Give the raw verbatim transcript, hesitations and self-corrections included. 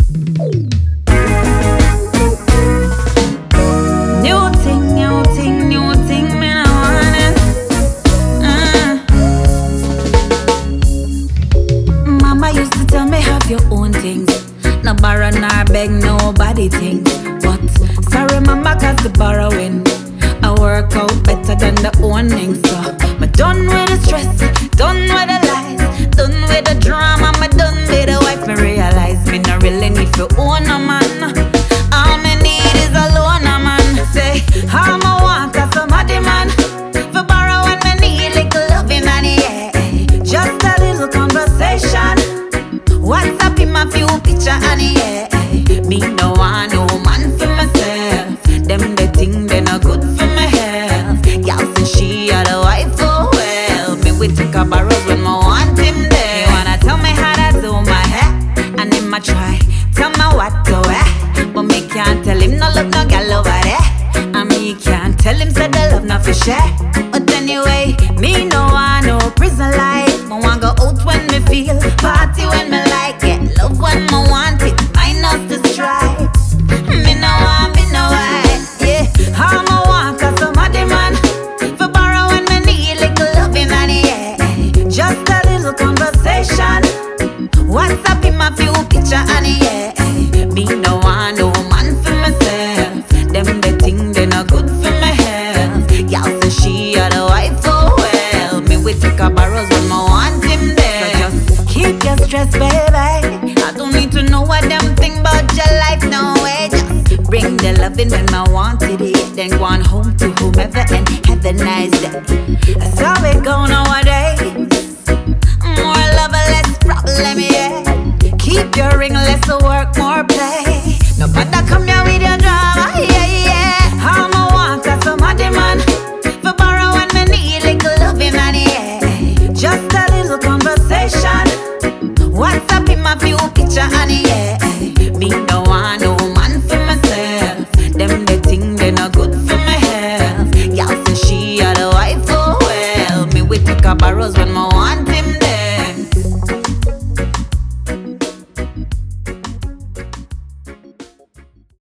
New thing, new thing, new thing, me no want it. Mm. Mama used to tell me have your own things. No borrow nor beg nobody things. But sorry mama, cause the borrowing I work out better than the owning. So I'm done with the stress, done with the lies, done with the drama, I'm done with the wife. Me realize me not really need to own a man. All me need is a loaner man. Say, all I want is somebody man for borrow when me need little loving and yeah. Just a little conversation, WhatsApp in my few picture and yeah. Me no want no man for myself. Them the thing they not good for my health. Y'all say she are the wife, oh well. Me we take a borrows when me want him there. You wanna tell me how to do my hair, and him a try tell me what to wear, but me can't tell him no look no gal over there, and me can't tell him say the love not for share. But anyway, me no want no prison life. Me want go out when me feel, party when me like, get love when me want it, minus the stripes. Me no want, me no want, yeah. All I want is somebody man for borrow when me need little loving and yeah. Just a little conversation, WhatsApp in my few picture and yeah. Me no want no man for myself. Them the thing they not good for my health. Y'all say she are the wife, oh well. Me we take a borrows when me want him there. So just keep your stress, baby. I don't need to know what them think about your life, no way. Just bring the loving when I wanted it, then go on home to whomever and have a nice day. That's how we go nowadays. More love, less problem, yeah. Keep your ring, less work, more play. Nobody come here with your drama, yeah, yeah. All I want is somebody man for borrow when me need little loving and yeah. Just a little conversation, WhatsApp in my few picture and yeah. Me no want no man for myself. Them the thing they not good for my health. Y'all say she are the wife, oh well. Me we take a borrows when me want